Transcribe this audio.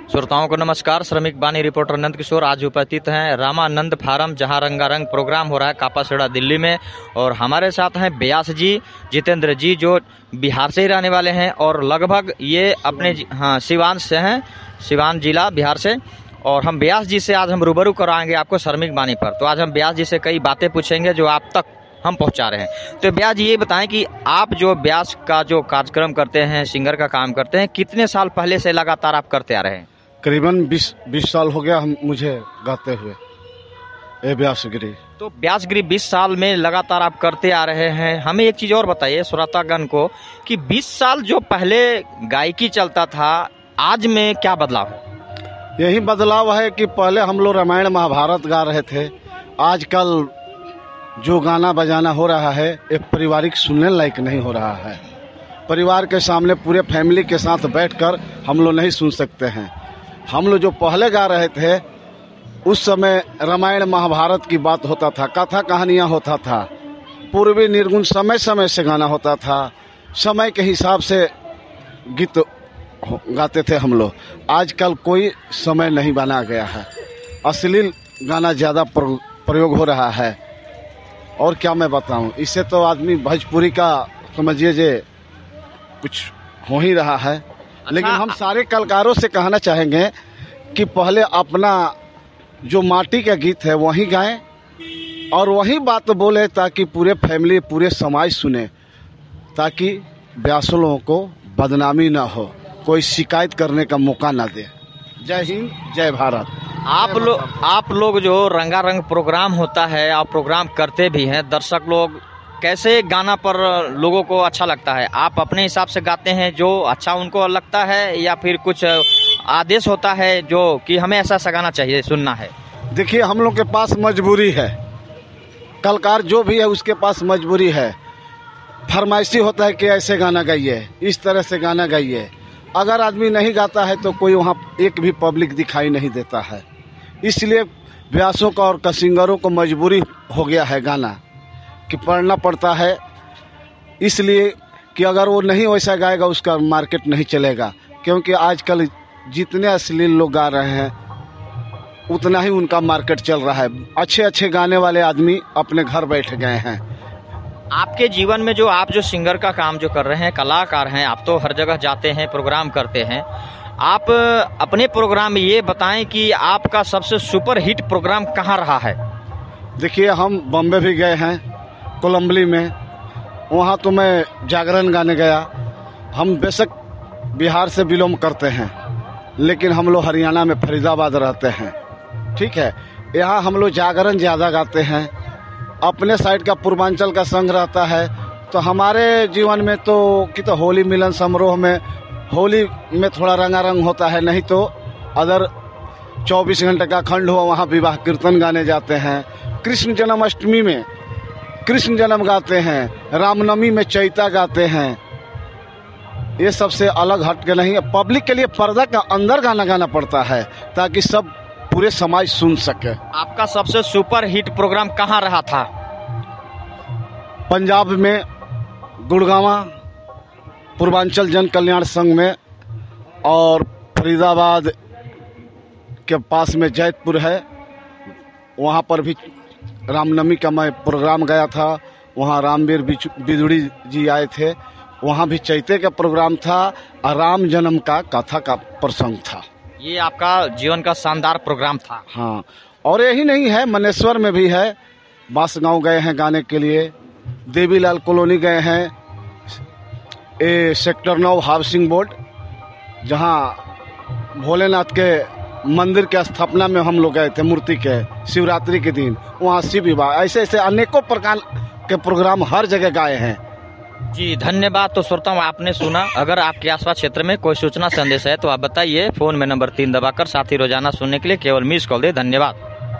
श्रोताओं को नमस्कार। श्रमिक बानी रिपोर्टर नंद किशोर आज उपस्थित हैं रामानंद फार्म, जहां रंगारंग प्रोग्राम हो रहा है कापासेड़ा दिल्ली में। और हमारे साथ हैं व्यास जी, जितेंद्र जी, जो बिहार से ही रहने वाले हैं और लगभग ये अपने सिवान से हैं, सिवान जिला बिहार से। और हम व्यास जी से आज हम रूबरू कराएंगे आपको श्रमिक बानी पर। तो आज हम व्यास जी से कई बातें पूछेंगे जो आप तक हम पहुंचा रहे हैं। तो व्यास जी ये बताएं कि आप जो व्यास का जो कार्यक्रम करते हैं, सिंगर का काम करते हैं, कितने साल पहले से लगातार आप करते आ रहे हैं? करीबन 20 साल हो गया मुझे गाते हुए ए व्यासगिरी। तो व्यासगिरी 20 साल में लगातार आप करते आ रहे हैं। हमें एक चीज और बताइए श्रोतागण को कि 20 साल जो पहले गायकी चलता था, आज में क्या बदलाव है? यही बदलाव है कि पहले हम लोग रामायण महाभारत गा रहे थे। आजकल जो गाना बजाना हो रहा है एक पारिवारिक सुनने लायक नहीं हो रहा है। परिवार के सामने पूरे फैमिली के साथ बैठकर हम लोग नहीं सुन सकते हैं। हम लोग जो पहले गा रहे थे उस समय रामायण महाभारत की बात होता था, कथा कहानियां होता था, पूर्वी निर्गुण समय समय से गाना होता था, समय के हिसाब से गीत गाते थे हम लोग। आजकल कोई समय नहीं बना गया है, अश्लील गाना ज्यादा प्रयोग हो रहा है। और क्या मैं बताऊं, इससे तो आदमी भोजपुरी का समझिए जे कुछ हो ही रहा है। लेकिन हम सारे कलाकारों से कहना चाहेंगे कि पहले अपना जो माटी का गीत है वही गाएं और वही बात बोले, ताकि पूरे फैमिली पूरे समाज सुने, ताकि व्यासों लोगों को बदनामी ना हो, कोई शिकायत करने का मौका ना दे। जय हिंद, जय भारत। आप लोग जो रंगारंग प्रोग्राम होता है, आप प्रोग्राम करते भी हैं, दर्शक लोग कैसे गाना पर लोगों को अच्छा लगता है? आप अपने हिसाब से गाते हैं जो अच्छा उनको लगता है, या फिर कुछ आदेश होता है जो कि हमें ऐसा गाना चाहिए, सुनना है? देखिए, हम लोग के पास मजबूरी है, कलाकार जो भी है उसके पास मजबूरी है। फरमाइशी होता है कि ऐसे गाना गाइए, इस तरह से गाना गाइए। अगर आदमी नहीं गाता है तो कोई वहाँ एक भी पब्लिक दिखाई नहीं देता है। इसलिए व्यासों का और सिंगरों को मजबूरी हो गया है गाना कि पढ़ना पड़ता है, इसलिए कि अगर वो नहीं वैसा गाएगा उसका मार्केट नहीं चलेगा। क्योंकि आजकल जितने अश्लील लोग गा रहे हैं उतना ही उनका मार्केट चल रहा है। अच्छे अच्छे गाने वाले आदमी अपने घर बैठ गए हैं। आपके जीवन में जो आप जो सिंगर का काम जो कर रहे हैं, कलाकार हैं, आप तो हर जगह जाते हैं, प्रोग्राम करते हैं। आप अपने प्रोग्राम में ये बताएं कि आपका सबसे सुपर हिट प्रोग्राम कहाँ रहा है? देखिए, हम बॉम्बे भी गए हैं, कोलंबली में, वहाँ तो मैं जागरण गाने गया। हम बेशक बिहार से बिलोंग करते हैं, लेकिन हम लोग हरियाणा में फरीदाबाद रहते हैं, ठीक है। यहाँ हम लोग जागरण ज़्यादा गाते हैं। अपने साइड का पूर्वांचल का संघ रहता है, तो हमारे जीवन में तो होली मिलन समारोह में होली में थोड़ा रंगारंग होता है, नहीं तो अदर 24 घंटे का खंड हो वहाँ विवाह कीर्तन गाने जाते हैं। कृष्ण जन्माष्टमी में कृष्ण जन्म गाते हैं, रामनवमी में चैता गाते हैं। ये सबसे अलग हट के नहीं है। पब्लिक के लिए पर्दा का अंदर गाना गाना पड़ता है ताकि सब पूरे समाज सुन सके। आपका सबसे सुपर हिट प्रोग्राम कहाँ रहा था? पंजाब में गुड़गावा पूर्वांचल जन कल्याण संघ में, और फरीदाबाद के पास में जैतपुर है, वहाँ पर भी रामनवमी का मैं प्रोग्राम गया था। वहाँ रामवीर बिदुड़ी जी आए थे, वहाँ भी चैते का प्रोग्राम था और राम जन्म का कथा का प्रसंग था। ये आपका जीवन का शानदार प्रोग्राम था। हाँ, और यही नहीं है, मनेश्वर में भी है, बांसगांव गए हैं गाने के लिए, देवीलाल कॉलोनी गए हैं, सेक्टर 9 हाउसिंग बोर्ड, जहाँ भोलेनाथ के मंदिर के स्थापना में हम लोग गए थे, मूर्ति के शिवरात्रि के दिन, वहाँ शिव विवाह, ऐसे ऐसे अनेकों प्रकार के प्रोग्राम हर जगह गाए हैं। जी धन्यवाद। तो श्रोताओं, आपने सुना। अगर आपके आसपास क्षेत्र में कोई सूचना संदेश है तो आप बताइए। फोन में नंबर 3 दबाकर साथ ही रोजाना सुनने के लिए केवल मिस कॉल दे। धन्यवाद।